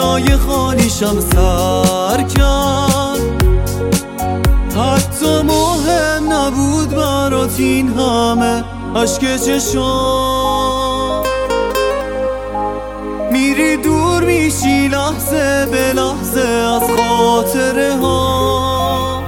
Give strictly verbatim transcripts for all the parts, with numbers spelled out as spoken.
جای خالیشم سر کرد. حتی مهم نبود برات این همه اشک چشام. میری دور میشی لحظه به لحظه از خاطره ها.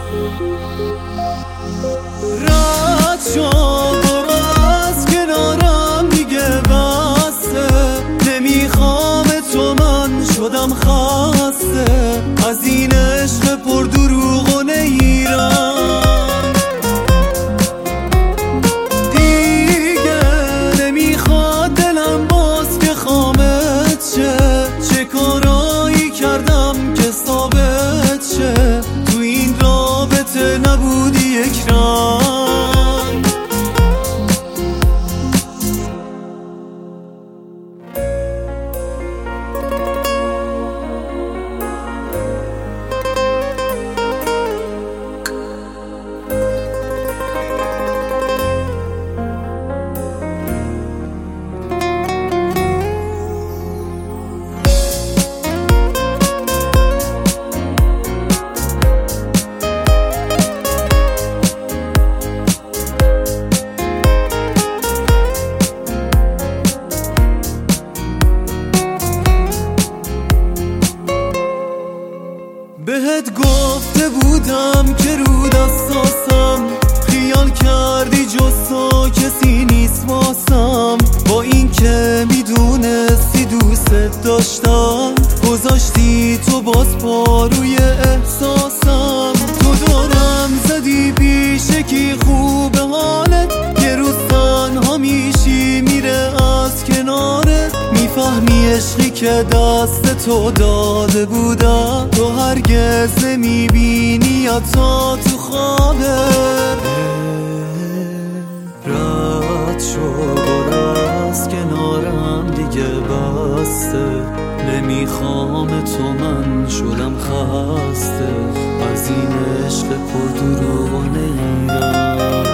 رد شو برو از کنارم دیگه بسته. نمیخوام تو من شدم خسته از این عشق پر دروغ و نیرم. دیگه نمیخواد دلم باز که خامت شه. چه کارایی کردم که ثابت شه تو این رابطه نبودی یک رنگ. بهت گفته بودم که رو دستاسم. خیال کردی جز تو کسی نیست واسم. با این که میدونستی دوست داشتم گذاشتی تو باز پاروی احساسم. تو دارم زدی پیش کی خوب حالت. یه روز تنها میشی میره از کنارت. میفهمی عشقی که دست تو داده بودم تو هرگز نمیبینی یا تا تو خوابه. رد شو برو از کنارم دیگه بسته. نمیخوام تو من شدم خسته از این عشق پر دروغ و نیرم.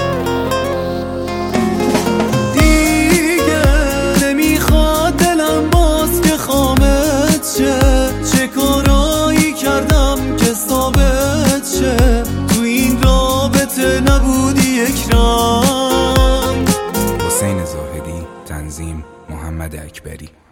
چه کارایی کردم که ثابت شه تو این رابطه نبودی یک رنگ. حسین زاهدی، تنظیم محمد اکبری.